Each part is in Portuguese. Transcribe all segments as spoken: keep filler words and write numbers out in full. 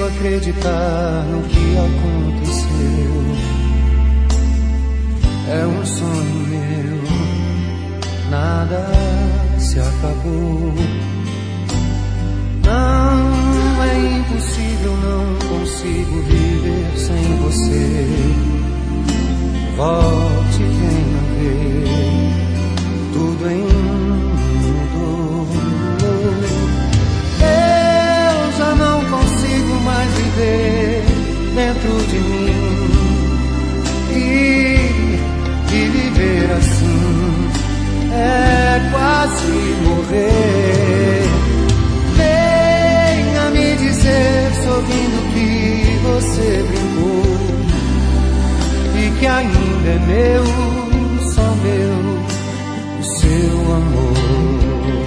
acreditar no que aconteceu. É um sonho meu, nada se acabou. Não é impossível, não consigo viver sem você. Volte, venha ver, tudo em mudou. Eu já não consigo mais viver dentro de mim e, e viver assim é quase morrer. Venha me dizer, sorrindo, que você brincou e que ainda é meu, só meu, o seu amor.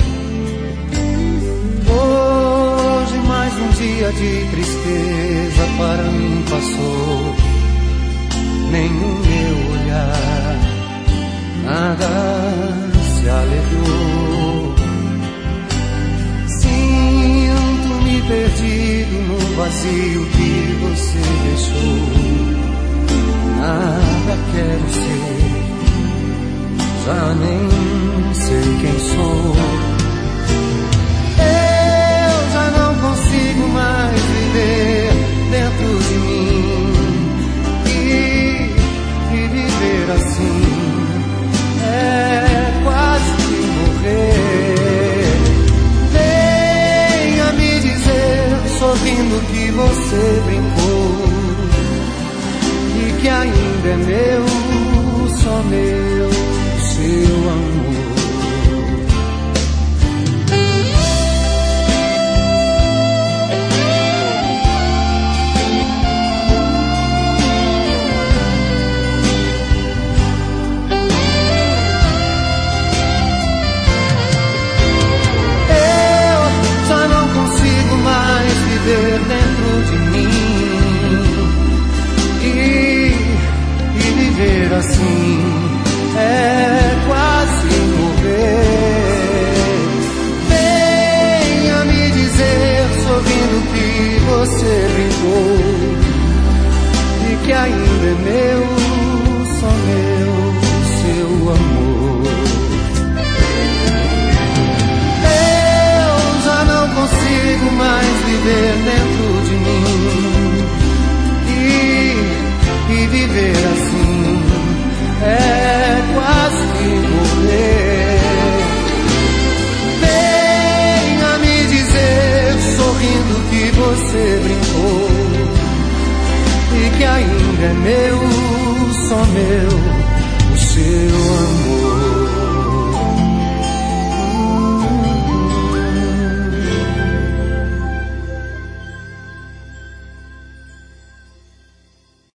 Hoje mais um dia de tristeza para mim passou. Nenhum meu olhar, nada se alegrou. Sinto-me perdido no vazio que você deixou. Nada quero ser, já nem sei quem sou. Eu já não consigo mais viver dentro de mim e, e viver assim é quase morrer. Venha me dizer, sorrindo, que você brincou e que ainda é meu, só meu, seu amor. Eu já não consigo mais viver dentro de mim e viver assim é quase morrer. Venha me dizer, sorrindo, que você brincou e que ainda é meu, só meu, seu amor. Eu já não consigo mais viver dentro de mim e, e viver assim é quase morrer. Venha me dizer, sorrindo, que você brincou e que ainda é meu, só meu, o seu amor.